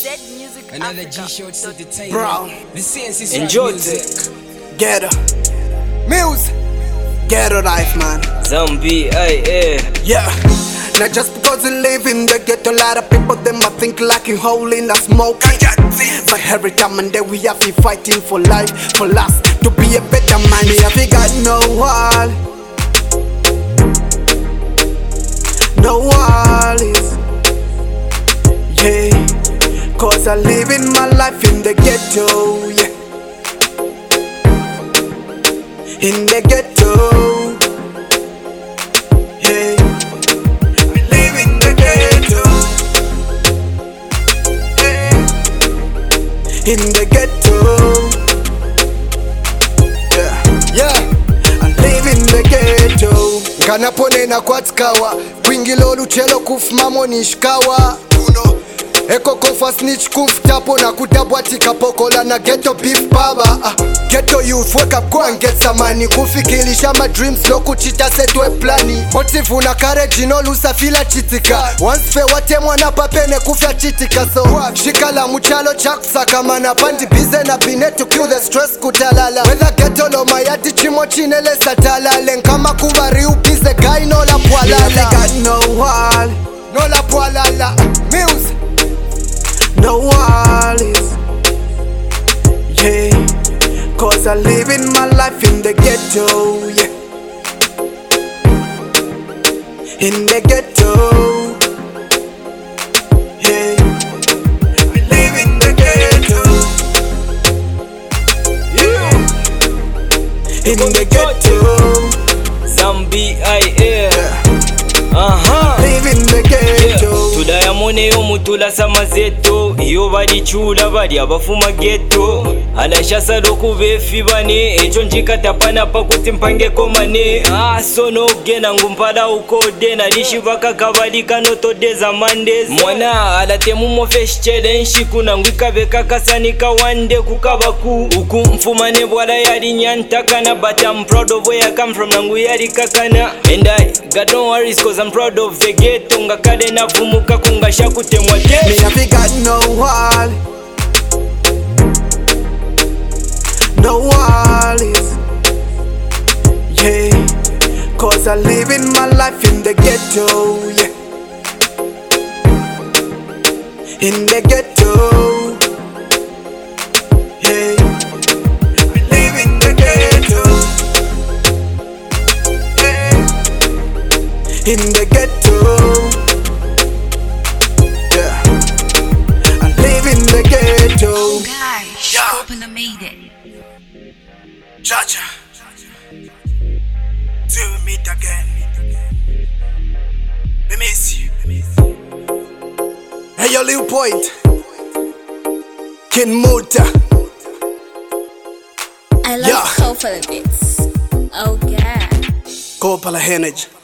Another G-Short Entertainment. Bro, The sense is enjoy music. Ghetto music, ghetto life, man. Zombie, Yeah. Now just because we live in the ghetto, a lot of people them I think like in hole in the smoke. But every time and then we have to fighting for life, for us to be a better man. We have got no wall, no walls. Yeah, cause I live in my life in the ghetto, yeah. In the ghetto, yeah. I live in the ghetto, yeah. In the ghetto, yeah. I live in the ghetto. Nganapone na kwatskawa kwingilo luchelo kufumamo nishkawa eko kofa snitch kuftapo na kutabwatika pokola na ghetto beef baba. Ghetto youth wake up go and get some money. Kufikilisha my dreams no kuchita setwe plani. Motive na courage no lusa fila chitika. Once fe wate mwana papene kufya chitika. So shikala muchalo chakusaka mana pandi bize na bine to kill the stress kutalala. Whether ghetto lo mayati chimo chinele satalale. Nkama kuvari upize guy no la pwalala. We got no wall, no la pwalala. Music, no walls, yeah. Cause I live in my life in the ghetto, yeah. In the ghetto, yeah. I live in the ghetto, yeah. In the ghetto, Zombie, live in the ghetto. tudayamoneyo mutula samazeto iyo balichula bali abafuma ghetto alashasala okuba efibane ekyo njikatapana pakuti mpangeko mane sono ogenda ngumpala ukode nalishibaka kabali kanotode za mandes mwana alatemu mofesh challenge kuna ngwikabe kakasanika wande kukabaku uku mfumane bwala yali nyantakana but I'm proud of where I come from nangu yali kakana and I got no worries cause I'm proud of the ghetto ngakale navumuka kungasha kutemwa Me have got no wall, no walls, yeah. Cause I live in my life in the ghetto, yeah. In the ghetto, yeah. I live in the ghetto, yeah. In the ghetto, yeah. I live in the ghetto. Guys, open the meeting. Jaja, till we meet again. We miss you. Hey, your little point. Kin Muta. I love Copala Beats. Oh God. Copala Energy.